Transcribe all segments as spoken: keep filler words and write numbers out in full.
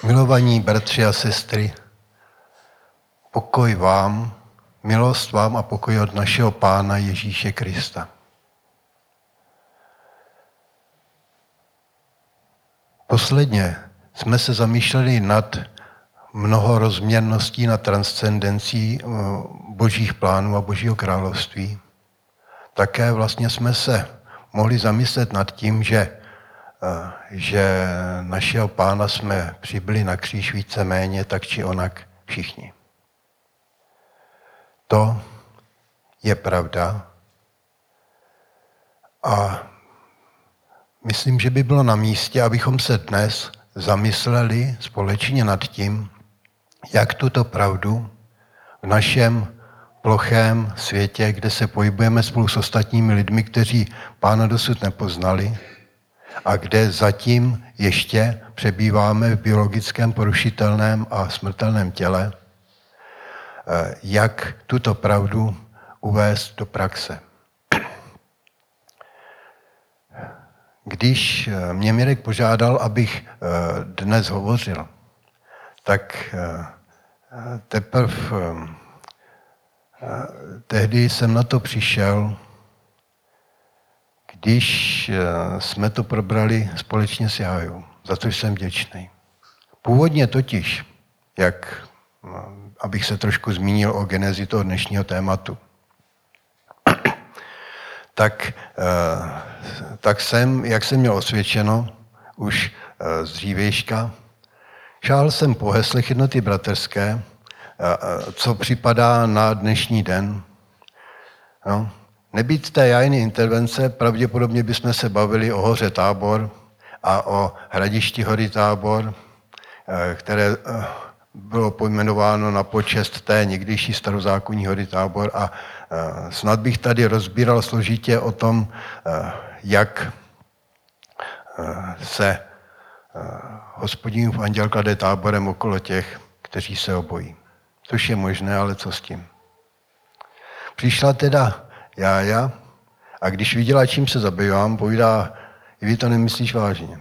Milovaní bratři a sestry, pokoj vám, milost vám a pokoj od našeho Pána Ježíše Krista. Posledně jsme se zamýšleli nad mnohorozměrností, nad transcendencí božích plánů a božího království. Také vlastně jsme se mohli zamyslet nad tím, že, že našeho Pána jsme přibyli na kříž víceméně tak či onak všichni. To je pravda a myslím, že by bylo na místě, abychom se dnes zamysleli společně nad tím, jak tuto pravdu v našem plochém světě, kde se pohybujeme spolu s ostatními lidmi, kteří Pána dosud nepoznali a kde zatím ještě přebýváme v biologickém, porušitelném a smrtelném těle, jak tuto pravdu uvést do praxe. Když mě Mirek požádal, abych dnes hovořil, tak teprve tehdy jsem na to přišel, když jsme to probrali společně s Jájou, za což jsem vděčný. Původně totiž, jak, abych se trošku zmínil o genezi toho dnešního tématu, tak, tak jsem, jak jsem měl osvědčeno už z dřívějška, šál jsem po heslech Jednoty bratrské, co připadá na dnešní den. No, nebýt té Jájiny intervence, pravděpodobně bychom se bavili o hoře Tábor a o hradišti hory Tábor, které bylo pojmenováno na počest té někdejší starozákonní hory Tábor a snad bych tady rozbíral složitě o tom, jak se Hospodinův anděl klade táborem okolo těch, kteří se obojí. Což je možné, ale co s tím? Přišla teda Jája a když viděla, čím se zabývám, povídá, i vy to nemyslíš vážně.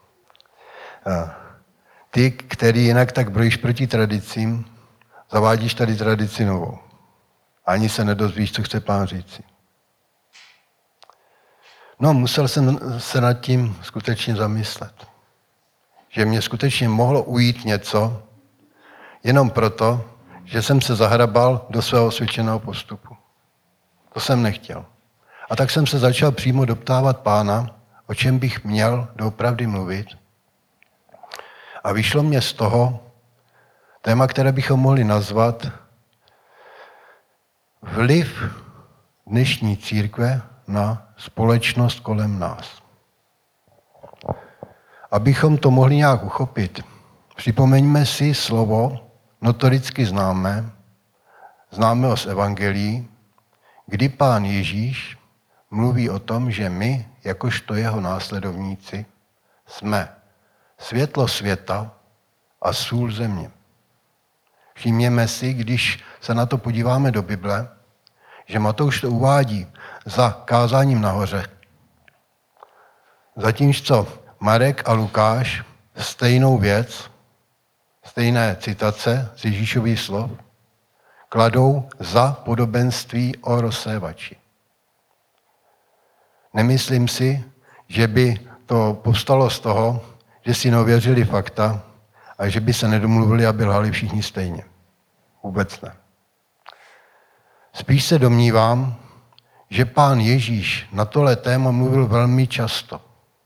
Ty, který jinak tak brojíš proti tradicím, zavádíš tady tradici novou. Ani se nedozvíš, co chce Pán říci. No, musel jsem se nad tím skutečně zamyslet. Že mě skutečně mohlo ujít něco, jenom proto, že jsem se zahrabal do svého osvědčeného postupu. To jsem nechtěl. A tak jsem se začal přímo doptávat Pána, o čem bych měl doopravdy mluvit. A vyšlo mě z toho téma, které bychom mohli nazvat vliv dnešní církve na společnost kolem nás. Abychom to mohli nějak uchopit, připomeňme si slovo, notoricky známe, známe ho z evangelií, kdy Pán Ježíš mluví o tom, že my, jakožto jeho následovníci, jsme světlo světa a sůl země. Všimněme si, když se na to podíváme do Bible, že Matouš to uvádí za kázáním nahoře. Zatímco Marek a Lukáš stejnou věc, stejné citace z Ježíšových slov, kladou za podobenství o rozsévači. Nemyslím si, že by to povstalo z toho, že si neověřili fakta a že by se nedomluvili, aby lhali všichni stejně. Vůbec ne. Spíš se domnívám, že Pán Ježíš na tohle téma mluvil velmi často.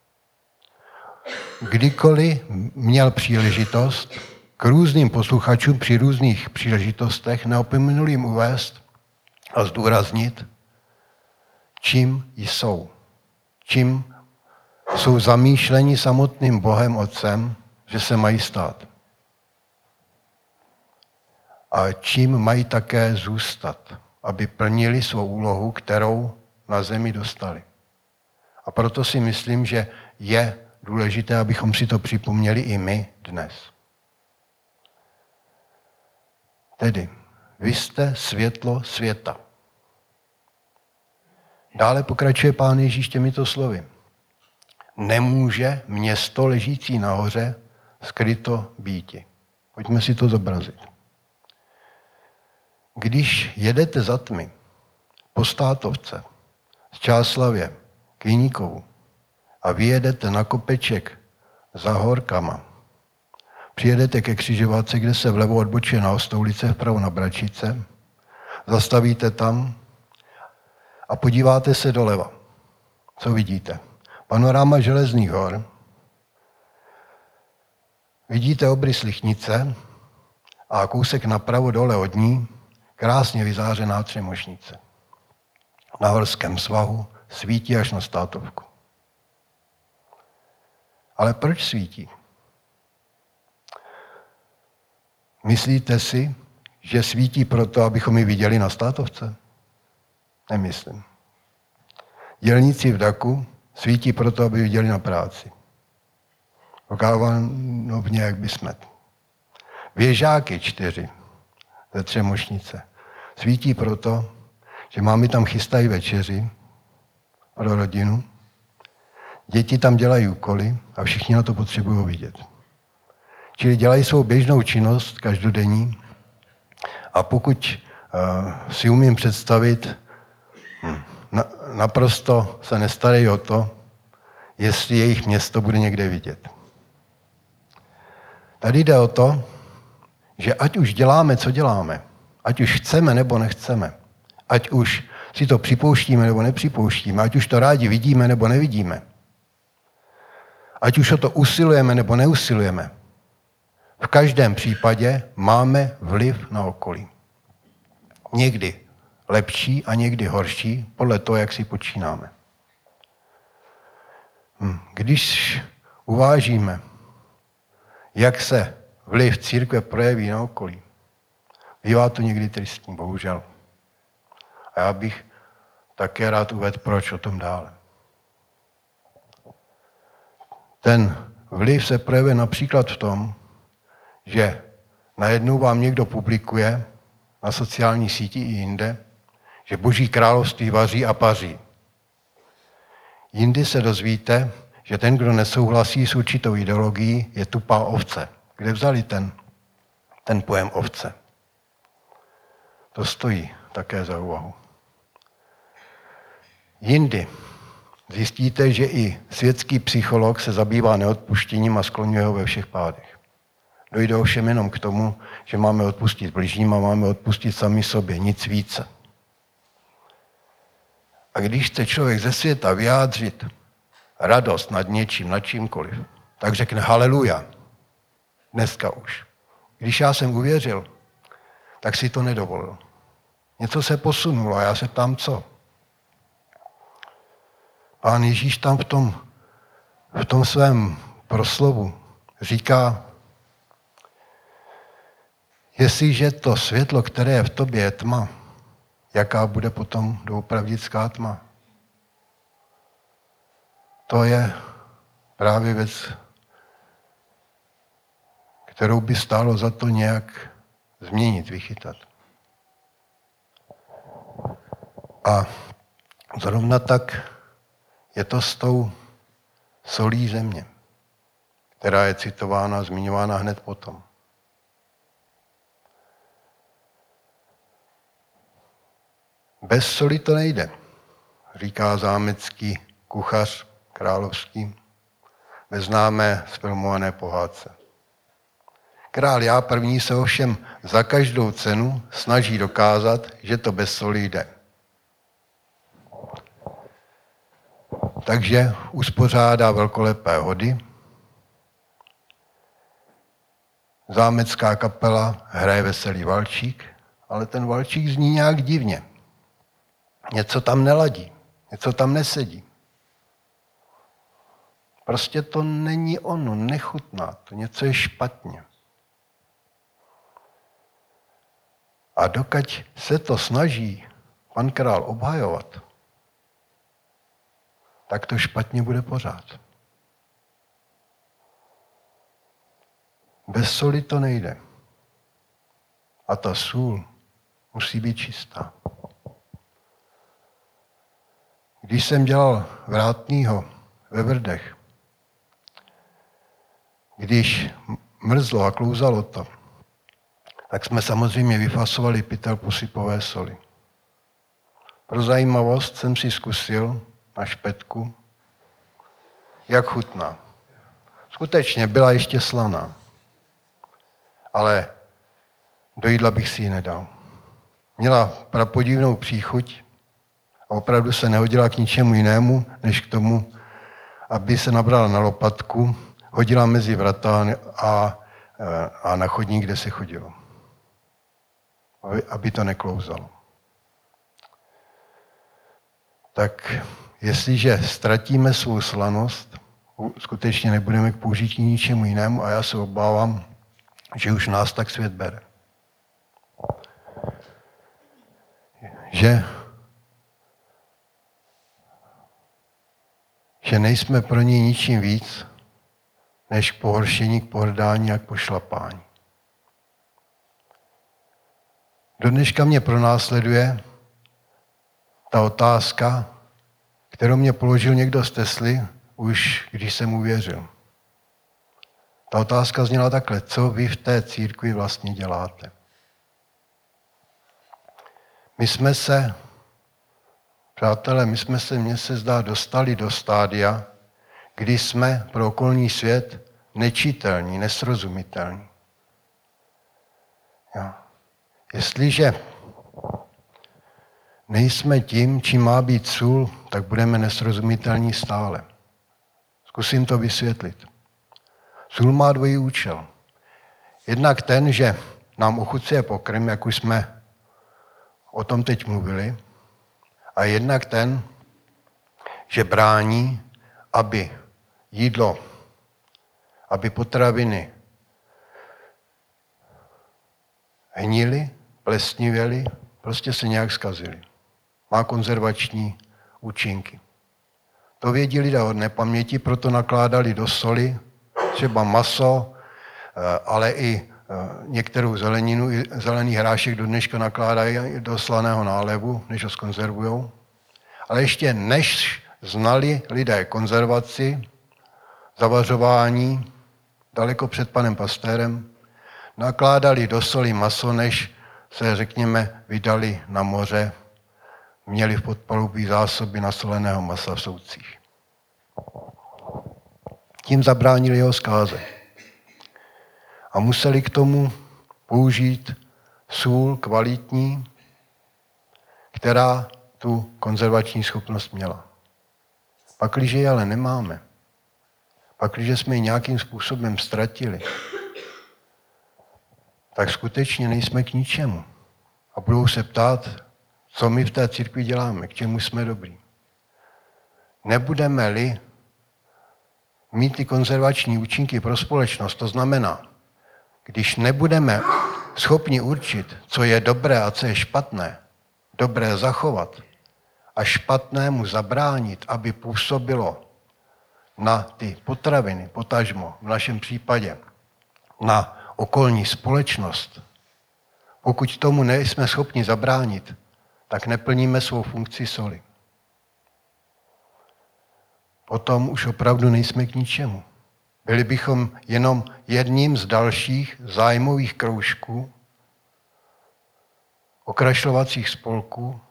Kdykoliv měl příležitost k různým posluchačům při různých příležitostech, neopomenul jim uvést a zdůraznit, čím jsou. Čím jsou zamýšleni samotným Bohem Otcem, že se mají stát. A čím mají také zůstat, aby plnili svou úlohu, kterou na zemi dostali. A proto si myslím, že je důležité, abychom si to připomněli i my dnes. Tedy, vy jste světlo světa. Dále pokračuje Pán Ježíš těmito slovy. Nemůže město ležící nahoře skryto býti. Pojďme si to zobrazit. Když jedete za tmy po Státovce z Čáslavě k Viníkovu a vyjedete na kopeček za Horkama, přijedete ke křižovatce, kde se vlevo odbočuje na Ostoulice, vpravo na Bračice, zastavíte tam a podíváte se doleva. Co vidíte? Panoráma Železných hor, vidíte obrys Lichnice a kousek napravo dole od ní krásně vyzářená Třemošnice. Na horském svahu svítí až na Státovku. Ale proč svítí? Myslíte si, že svítí proto, abychom ji viděli na Státovce? Nemyslím. Dělníci v daku svítí proto, aby viděli na práci. Okávanovně jak by smet. Věžáky čtyři ze Třemošnice svítí proto, že mámy tam chystají večeři pro rodinu, děti tam dělají úkoly a všichni na to potřebují vidět. Čili dělají svou běžnou činnost každodenní a pokud uh, si umím představit, hm, na, naprosto se nestarají o to, jestli jejich město bude někde vidět. Tady jde o to, že ať už děláme, co děláme, ať už chceme nebo nechceme, ať už si to připouštíme nebo nepřipouštíme, ať už to rádi vidíme nebo nevidíme, ať už o to usilujeme nebo neusilujeme, v každém případě máme vliv na okolí. Někdy lepší a někdy horší, podle toho, jak si počínáme. Když uvážíme, jak se vliv církve projeví na okolí, bývá to někdy tristní, bohužel. A já bych také rád uvedl, proč o tom dále. Ten vliv se projevuje například v tom, že najednou vám někdo publikuje na sociální síti i jinde, že Boží království vaří a paří. Jindy se dozvíte, že ten, kdo nesouhlasí s určitou ideologií, je tupá ovce. Kde vzali ten, ten pojem ovce? To stojí také za úvahu. Jindy zjistíte, že i světský psycholog se zabývá neodpuštěním a skloňuje ho ve všech pádech. Dojde ovšem jenom k tomu, že máme odpustit bližním a máme odpustit sami sobě, nic více. A když chce člověk ze světa vyjádřit radost nad něčím, nad čímkoliv, tak řekne haleluja. Dneska už. Když já jsem uvěřil, tak si to nedovolil. Něco se posunulo a já se ptám, co? Pán Ježíš tam v tom, v tom svém proslovu říká, jestliže to světlo, které je v tobě, je tma, jaká bude potom doopravdická tma? To je právě věc, kterou by stálo za to nějak změnit, vychytat. A zrovna tak je to s tou solí země, která je citována, zmiňována hned potom. Bez soli to nejde, říká zámecký kuchař královský ve známé zfilmované pohádce. Král Já první se ovšem za každou cenu snaží dokázat, že to bez soli jde. Takže uspořádá velkolepé hody, zámecká kapela hraje veselý valčík, ale ten valčík zní nějak divně. Něco tam neladí, něco tam nesedí. Prostě to není ono, nechutná to, něco je špatně. A dokud se to snaží pan král obhajovat, tak to špatně bude pořád. Bez soli to nejde. A ta sůl musí být čistá. Když jsem dělal vrátnýho ve Vrdech, když mrzlo a klouzalo to, tak jsme samozřejmě vyfasovali pytel posypové soli. Pro zajímavost jsem si zkusil na špetku, jak chutná. Skutečně byla ještě slaná, ale do jídla bych si ji nedal. Měla prapodivnou příchuť a opravdu se nehodila k ničemu jinému, než k tomu, aby se nabrala na lopatku, hodila mezi vrata a, a na chodník, kde se chodilo. Aby, aby to neklouzalo. Tak jestliže ztratíme svou slanost, skutečně nebudeme k použití ničemu jinému a já se obávám, že už nás tak svět bere. Že, že nejsme pro něj ničím víc, než k pohoršení, k pohrdání a k pošlapání. Do dneška mě pronásleduje ta otázka, kterou mě položil někdo z Tesly, už když jsem uvěřil. Ta otázka zněla takhle: co vy v té církvi vlastně děláte? My jsme se, přátelé, my jsme se, mně se zdá, dostali do stádia, kdy jsme pro okolní svět nečitelní, nesrozumitelní. Jo. Jestliže nejsme tím, čím má být sůl, tak budeme nesrozumitelní stále. Zkusím to vysvětlit. Sůl má dvojí účel. Jednak ten, že nám ochucuje pokrm, jak už jsme o tom teď mluvili, a jednak ten, že brání, aby jídlo, aby potraviny hnily, plesnivěly, prostě se nějak zkazily. Má konzervační účinky. To vědí lidé od nepaměti, proto nakládali do soli třeba maso, ale i některou zeleninu, zelený hrášek do dneška nakládají do slaného nálevu, než ho skonzervujou. Ale ještě než znali lidé konzervaci, zavařování, daleko před panem Pastérem, nakládali do soli maso, než se, řekněme, vydali na moře, měli v podpalubí zásoby nasoleného masa v soucích. Tím zabránili jeho zkáze. A museli k tomu použít sůl kvalitní, která tu konzervační schopnost měla. Pakliže ji ale nemáme, pakliže jsme ji nějakým způsobem ztratili, tak skutečně nejsme k ničemu. A budou se ptát, co my v té církvi děláme, k čemu jsme dobrý. Nebudeme-li mít ty konzervační účinky pro společnost, to znamená, když nebudeme schopni určit, co je dobré a co je špatné, dobré zachovat a špatnému zabránit, aby působilo na ty potraviny, potažmo v našem případě, na okolní společnost, pokud tomu nejsme schopni zabránit, tak neplníme svou funkci soli. Potom už opravdu nejsme k ničemu. Byli bychom jenom jedním z dalších zájmových kroužků, okrašlovacích spolků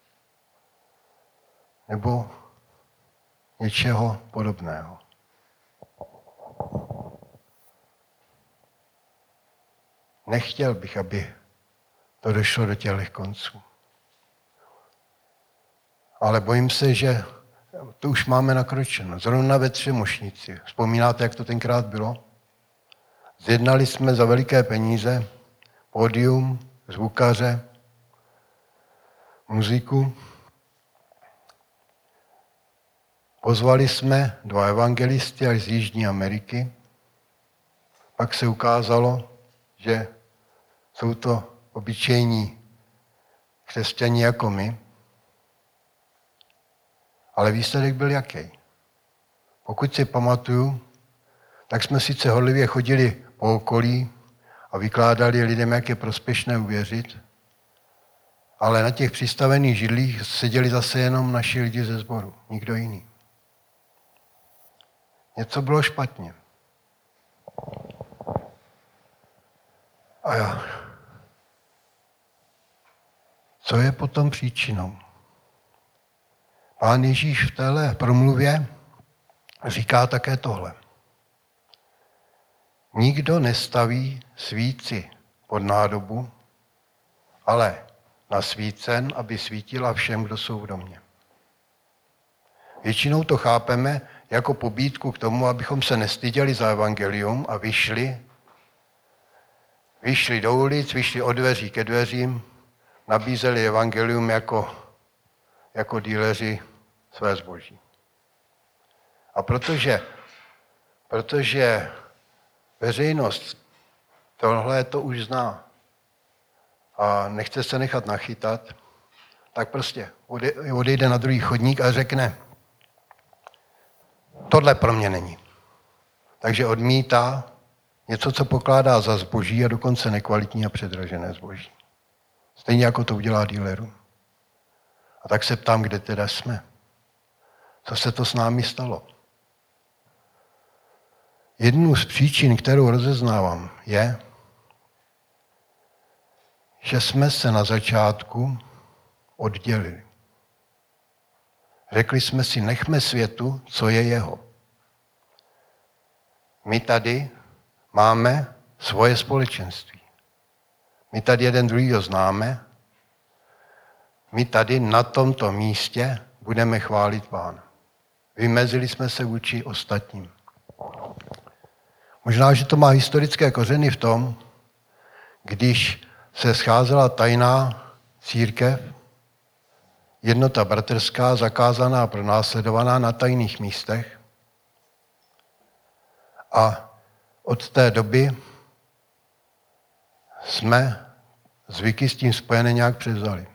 nebo něčeho podobného. Nechtěl bych, aby to došlo do těchto konců. Ale bojím se, že to už máme nakročeno. Zrovna ve Třemošnici. Vzpomínáte, jak to tenkrát bylo? Zjednali jsme za veliké peníze pódium, zvukaře, muziku. Pozvali jsme dva evangelisty až z Jižní Ameriky. Pak se ukázalo, že jsou to obyčejní křesťané jako my. Ale výsledek byl jaký? Pokud si pamatuju, tak jsme sice horlivě chodili po okolí a vykládali lidem, jak je prospěšné uvěřit, ale na těch přistavených židlích seděli zase jenom naši lidi ze sboru, nikdo jiný. Něco bylo špatně. A já. Co je potom příčinou? Pán Ježíš v téhle promluvě říká také tohle. Nikdo nestaví svíci pod nádobu, ale na svícen, aby svítila všem, kdo jsou v domě. Většinou to chápeme jako pobídku k tomu, abychom se nestyděli za evangelium a vyšli, vyšli do ulic, vyšli od dveří ke dveřím, nabízeli evangelium jako, jako díleři své zboží. A protože, protože veřejnost tohle to už zná a nechce se nechat nachytat, tak prostě odejde na druhý chodník a řekne, tohle pro mě není. Takže odmítá něco, co pokládá za zboží a dokonce nekvalitní a předražené zboží. Stejně jako to udělá díleru. A tak se ptám, kde teda jsme. Co se to s námi stalo? Jednu z příčin, kterou rozeznávám, je, že jsme se na začátku oddělili. Řekli jsme si, nechme světu, co je jeho. My tady máme svoje společenství. My tady jeden druhýho známe. My tady na tomto místě budeme chválit Pána. Vymezili jsme se vůči ostatním. Možná, že to má historické kořeny v tom, když se scházela tajná církev, jednota bratrská, zakázaná a pronásledovaná na tajných místech. A od té doby jsme zvyky s tím spojené nějak převzali.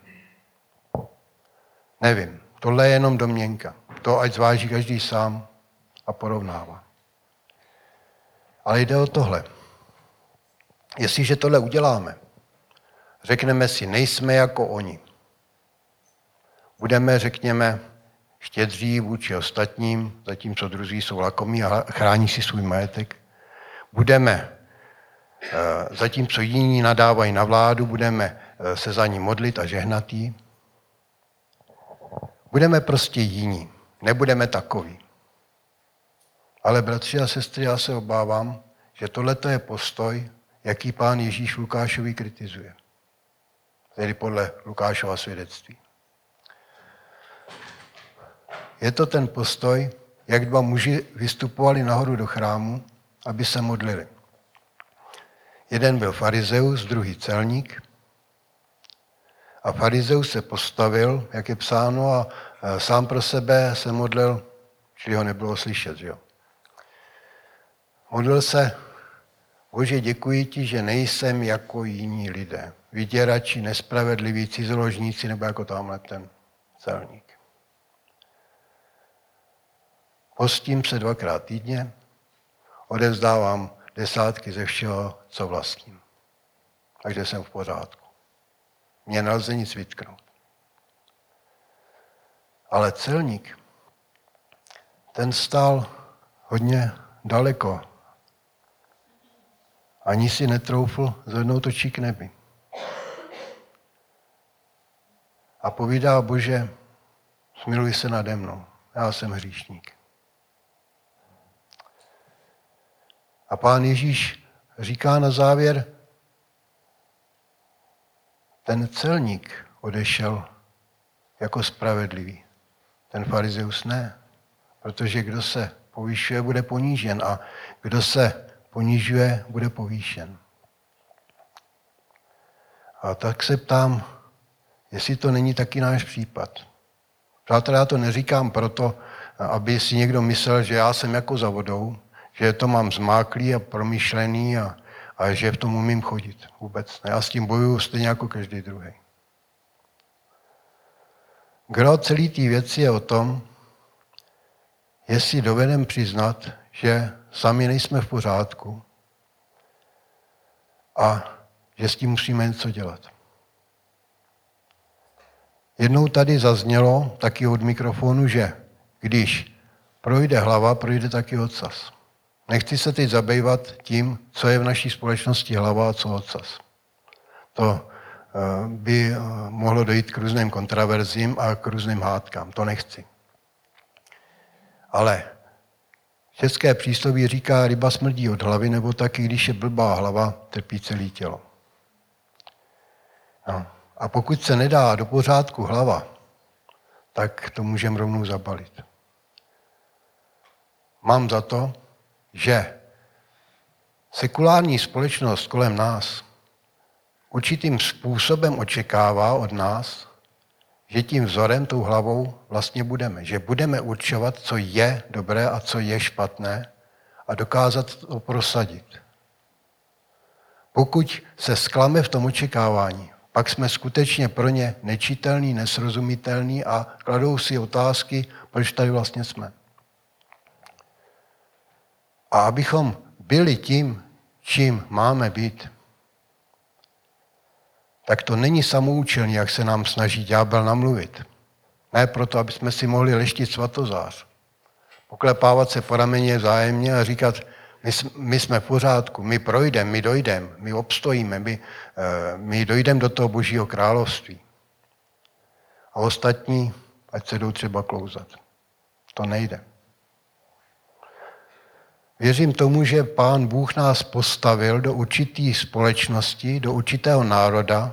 Nevím, tohle je jenom domněnka. To ať zváží každý sám a porovnává. Ale jde o tohle. Jestliže tohle uděláme, řekneme si, nejsme jako oni. Budeme, řekněme, štědří vůči ostatním, zatímco druzí jsou lakomí a chrání si svůj majetek. Budeme, zatímco jiní nadávají na vládu, budeme se za ní modlit a žehnat jí. Budeme prostě jiní, nebudeme takoví. Ale bratři a sestry, já se obávám, že tohleto je postoj, jaký Pán Ježíš Lukášovi kritizuje. Tedy podle Lukášova svědectví. Je to ten postoj, jak dva muži vystupovali nahoru do chrámu, aby se modlili. Jeden byl farizeus, druhý celník. A farizeus se postavil, jak je psáno, a sám pro sebe se modlil, čili ho nebylo slyšet, že jo. Modlil se, Bože, děkuji ti, že nejsem jako jiní lidé. Vyděrači, nespravedliví, cizoložníci, nebo jako tamhle ten celník. Postím se dvakrát týdně, odevzdávám desátky ze všeho, co vlastním. Takže jsem v pořádku. Mně nelze nic vytknout. Ale celník, ten stál hodně daleko. Ani si netroufl zvednout očí k nebi. A povídá, Bože, smiluj se nade mnou, já jsem hříšník. A Pán Ježíš říká na závěr, ten celník odešel jako spravedlivý. Ten farizeus ne, protože kdo se povyšuje, bude ponížen a kdo se ponižuje, bude povýšen. A tak se ptám, jestli to není taky náš případ. Přátelé, já to neříkám proto, aby si někdo myslel, že já jsem jako za vodou, že to mám zmáklý a promyšlený a, a že v tom umím chodit. Vůbec ne. Já s tím bojuju stejně jako každý druhý. Gro celý té věci je o tom, jestli dovedeme přiznat, že sami nejsme v pořádku a že s tím musíme něco dělat. Jednou tady zaznělo taky od mikrofonu, že když projde hlava, projde taky ocas. Nechci se teď zabývat tím, co je v naší společnosti hlava a co ocas. To by mohlo dojít k různým kontraverzím a k různým hádkám. To nechci. Ale české přísloví říká, ryba smrdí od hlavy, nebo taky, když je blbá hlava, trpí celé tělo. No. A pokud se nedá do pořádku hlava, tak to můžeme rovnou zabalit. Mám za to, že sekulární společnost kolem nás určitým způsobem očekává od nás, že tím vzorem, tou hlavou vlastně budeme. Že budeme určovat, co je dobré a co je špatné a dokázat to prosadit. Pokud se zklame v tom očekávání, pak jsme skutečně pro ně nečitelní, nesrozumitelní a kladou si otázky, proč tady vlastně jsme. A abychom byli tím, čím máme být, tak to není samoučelný, jak se nám snaží ďábel namluvit. Ne proto, aby jsme si mohli leštit svatozář. Poklepávat se po rameni vzájemně a říkat, my, my jsme v pořádku, my projdeme, my dojdeme, my obstojíme, my, my dojdeme do toho Božího království. A ostatní, ať se jdou třeba klouzat. To nejde. Věřím tomu, že Pán Bůh nás postavil do určité společnosti, do určitého národa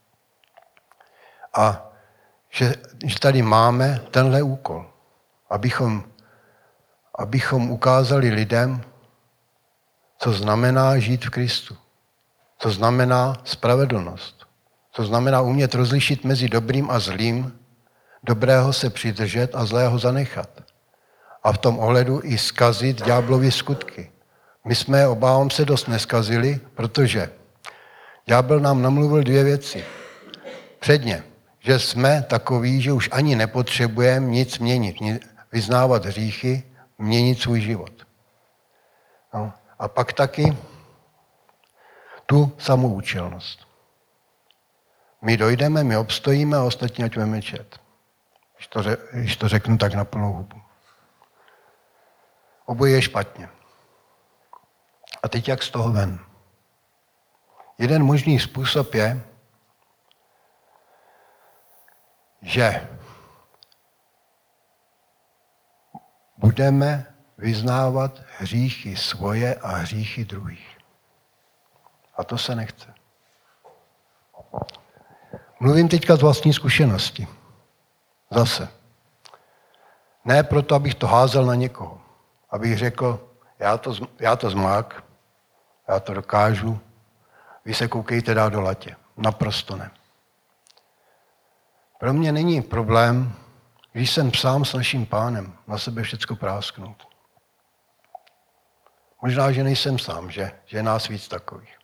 a že, že tady máme tenhle úkol, abychom, abychom ukázali lidem, co znamená žít v Kristu, co znamená spravedlnost, co znamená umět rozlišit mezi dobrým a zlým, dobrého se přidržet a zlého zanechat. A v tom ohledu i zkazit ďáblovy skutky. My jsme, obávám se, dost neskazili, protože ďábel nám namluvil dvě věci. Předně, že jsme takoví, že už ani nepotřebujeme nic měnit, vyznávat hříchy, měnit svůj život. No. A pak taky tu samoučelnost. My dojdeme, my obstojíme a ostatní ať veme čet. Když to, když to řeknu tak na plnou hubu. Oboje je špatně. A teď jak z toho ven? Jeden možný způsob je, že budeme vyznávat hříchy svoje a hříchy druhých. A to se nechce. Mluvím teďka z vlastní zkušenosti. Zase. Ne proto, abych to házel na někoho. Abych řekl, já to, já to zmák, já to dokážu, vy se koukejte dál do latě. Naprosto ne. Pro mě není problém, když jsem sám s naším Pánem na sebe všecko prásknout. Možná, že nejsem sám, že, že je nás víc takových.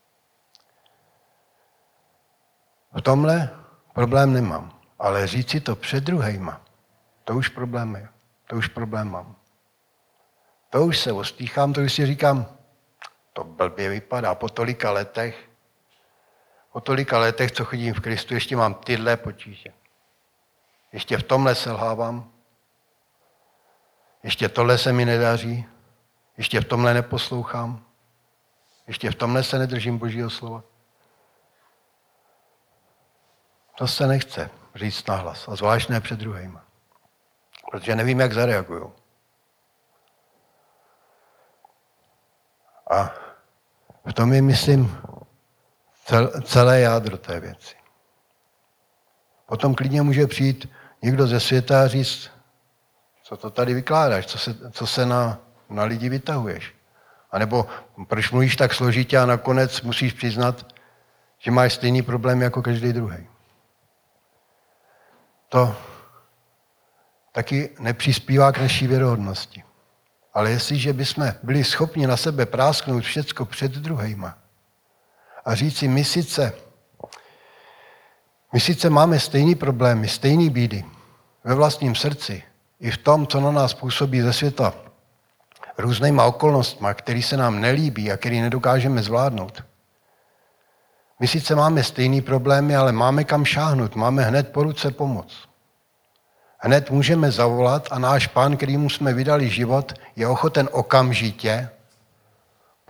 V tomhle problém nemám, ale říct si to před druhejma, to už problém je, to už problém mám. To už se ostýchám, to už si říkám, to blbě vypadá po tolika letech, po tolika letech, co chodím v Kristu, ještě mám tyhle potíže. Ještě v tomhle selhávám, ještě tohle se mi nedaří, ještě v tomhle neposlouchám, ještě v tomhle se nedržím Božího slova. To se nechce říct nahlas, a zvlášť ne před druhýma, protože nevím, jak zareagujou. A v tom je, myslím, celé jádro té věci. Potom klidně může přijít někdo ze světa a říct, co to tady vykládáš, co se, co se na, na lidi vytahuješ. A nebo proč mluvíš tak složitě a nakonec musíš přiznat, že máš stejný problém jako každý druhý. To taky nepřispívá k naší věrohodnosti. Ale jestliže bychom byli schopni na sebe prásknout všecko před druhejma a říct si, my sice, my sice máme stejný problémy, stejný bídy ve vlastním srdci, i v tom, co na nás působí ze světa, různýma okolnostma, který se nám nelíbí a který nedokážeme zvládnout. My sice máme stejný problémy, ale máme kam šáhnout, máme hned po ruce pomoc. Hned můžeme zavolat a náš Pán, kterýmu jsme vydali život, je ochoten okamžitě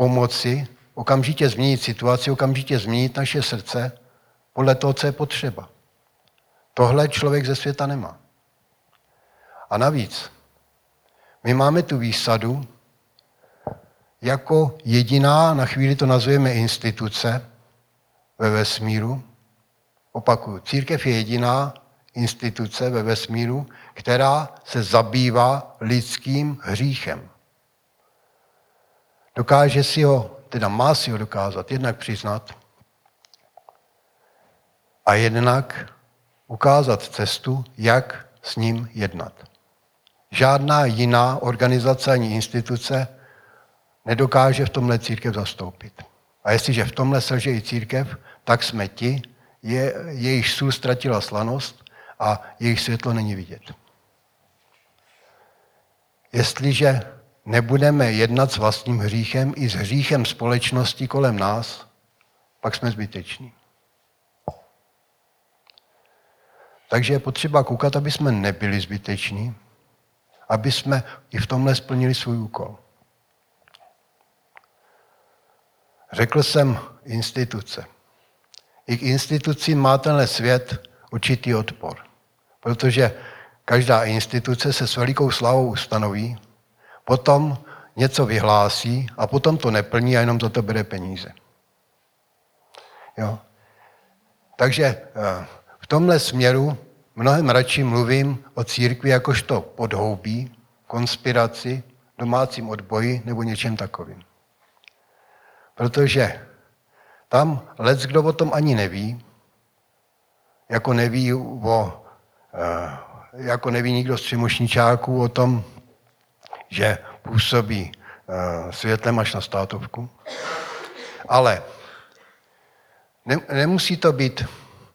pomoci, okamžitě změnit situaci, okamžitě změnit naše srdce podle toho, co je potřeba. Tohle člověk ze světa nemá. A navíc, my máme tu výsadu, jako jediná, na chvíli to nazveme instituce ve vesmíru, opakuju, církev je jediná instituce ve vesmíru, která se zabývá lidským hříchem. Dokáže si ho, teda má si ho dokázat, jednak přiznat a jednak ukázat cestu, jak s ním jednat. Žádná jiná organizace ani instituce nedokáže v tomhle církev zastoupit. A jestliže v tomhle selže i církev, tak jsme ti, je, jejich sůl ztratila slanost a jejich světlo není vidět. Jestliže nebudeme jednat s vlastním hříchem i s hříchem společnosti kolem nás, pak jsme zbyteční. Takže je potřeba koukat, aby jsme nebyli zbyteční, aby jsme i v tomhle splnili svůj úkol. Řekl jsem instituce. I k institucím má tenhle svět určitý odpor, protože každá instituce se s velikou slávou ustanoví, potom něco vyhlásí a potom to neplní a jenom za to bere peníze. Jo. Takže v tomhle směru mnohem radši mluvím o církvi jakožto podhoubí, konspiraci, domácím odboji nebo něčem takovým. Protože tam leckdo o tom ani neví, jako neví, o, jako neví nikdo z třimošničáků o tom, že působí světlem až na státovku. Ale ne, nemusí to být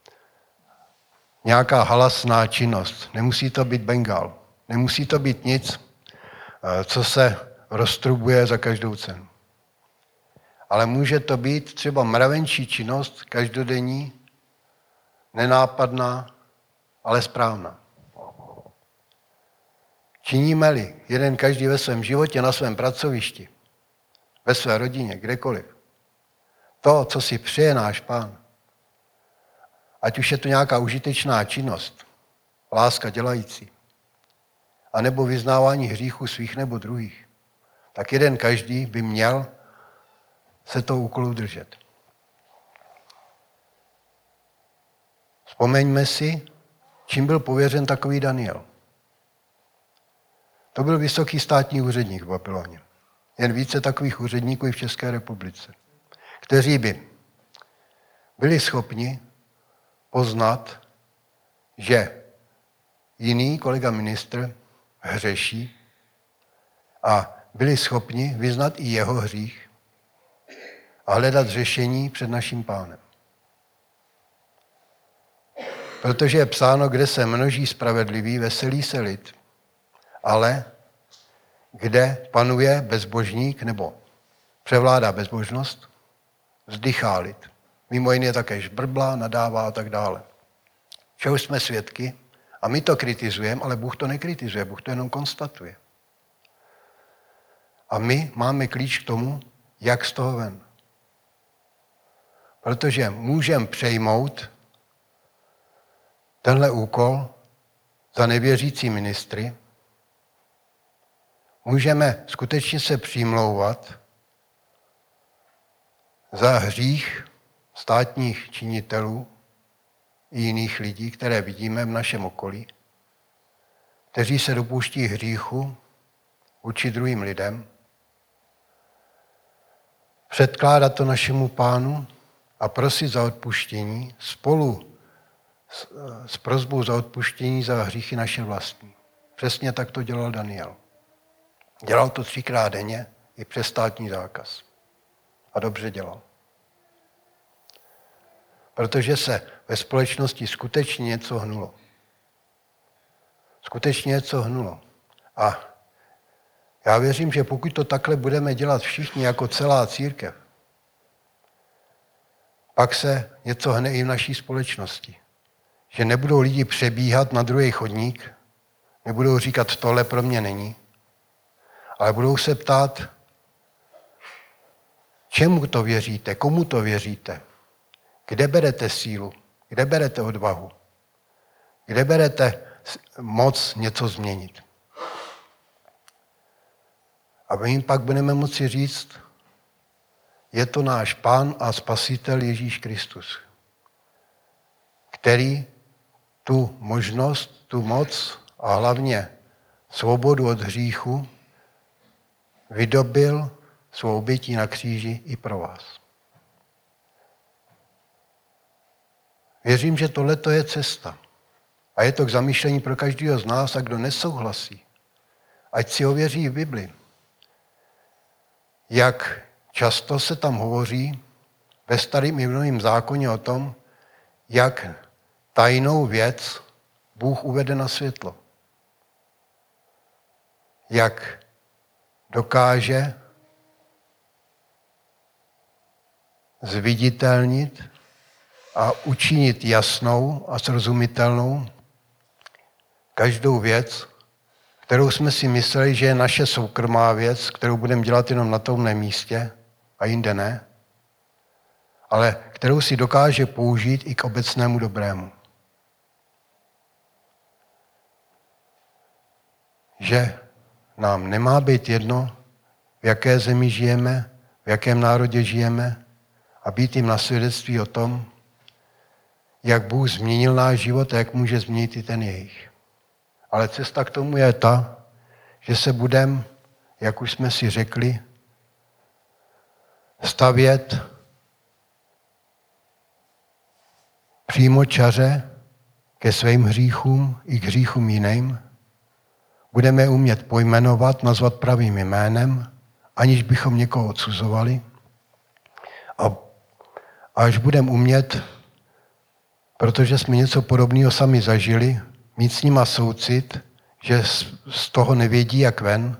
nějaká halasná činnost, nemusí to být bengál, nemusí to být nic, co se roztrubuje za každou cenu. Ale může to být třeba mravenčí činnost, každodenní, nenápadná, ale správná. Činíme-li jeden každý ve svém životě, na svém pracovišti, ve své rodině, kdekoliv, to, co si přeje náš Pán, ať už je to nějaká užitečná činnost, láska dělající, anebo vyznávání hříchů svých nebo druhých, tak jeden každý by měl se toho úkolu držet. Vzpomeňme si, čím byl pověřen takový Daniel. To byl vysoký státní úředník v Babyloně. Jen více takových úředníků i v České republice, kteří by byli schopni poznat, že jiný kolega ministr hřeší a byli schopni vyznat i jeho hřích a hledat řešení před naším Pánem. Protože je psáno, kde se množí spravedlivý, veselí se lid, ale kde panuje bezbožník nebo převládá bezbožnost, vzdychá lid. Mimo jiné také žbrblá, nadává a tak dále. Čeho jsme svědky a my to kritizujeme, ale Bůh to nekritizuje, Bůh to jenom konstatuje. A my máme klíč k tomu, jak z toho ven. Protože můžeme přejmout tenhle úkol za nevěřící ministry, můžeme skutečně se přimlouvat za hřích státních činitelů i jiných lidí, které vidíme v našem okolí, kteří se dopouští hříchu vůči druhým lidem, předkládat to našemu Pánu a prosit za odpuštění spolu s, s prosbou za odpuštění za hříchy naše vlastní. Přesně tak to dělal Daniel. Dělal to třikrát denně i přes státní zákaz. A dobře dělal. Protože se ve společnosti skutečně něco hnulo. Skutečně něco hnulo. A já věřím, že pokud to takhle budeme dělat všichni jako celá církev, pak se něco hne i v naší společnosti. Že nebudou lidi přebíhat na druhý chodník, nebudou říkat, tohle pro mě není, ale budou se ptát, Čemu to věříte? Komu to věříte? Kde berete sílu? Kde berete odvahu? Kde berete moc něco změnit? A my jim pak budeme moci říct, je to náš Pán a Spasitel Ježíš Kristus, který tu možnost, tu moc a hlavně svobodu od hříchu vydobil svou obětí na kříži i pro vás. Věřím, že tohle je cesta. A je to k zamýšlení pro každého z nás, a kdo nesouhlasí, ať si ověří v Bibli. Jak často se tam hovoří ve Starém i v Novém zákoně o tom, jak tajnou věc Bůh uvede na světlo. Jak dokáže zviditelnit a učinit jasnou a srozumitelnou každou věc, kterou jsme si mysleli, že je naše soukromá věc, kterou budeme dělat jenom na tomhle místě a jinde ne, ale kterou si dokáže použít i k obecnému dobrému. Že nám nemá být jedno, v jaké zemi žijeme, v jakém národě žijeme, a být jim na svědectví o tom, jak Bůh změnil náš život a jak může změnit i ten jejich. Ale cesta k tomu je ta, že se budeme, jak už jsme si řekli, stavět přímočaře ke svým hříchům i k hříchům jiným. Budeme umět pojmenovat, nazvat pravým jménem, aniž bychom někoho odsuzovali. A až budeme umět, protože jsme něco podobného sami zažili, mít s nima soucit, že z toho nevědí jak ven,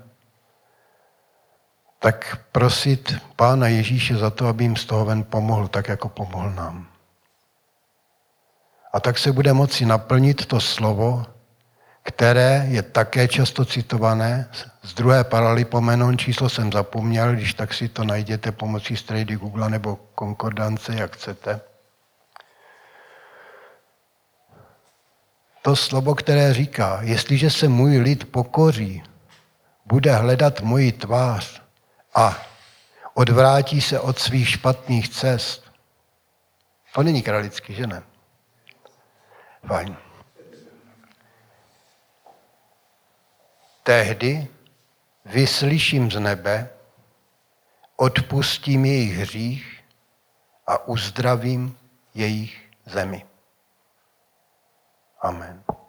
tak prosit Pána Ježíše za to, aby jim z toho ven pomohl, tak jako pomohl nám. A tak se bude moci naplnit to slovo, které je také často citované, z druhé Paralipomenon, číslo jsem zapomněl, když tak si to najděte pomocí strejdy Google nebo konkordance, jak chcete. To slovo, které říká, jestliže se můj lid pokoří, bude hledat moji tvář a odvrátí se od svých špatných cest. To není kralický, že ne? Fajn. Tehdy vyslyším z nebe, odpustím jejich hřích a uzdravím jejich zemi. Amen.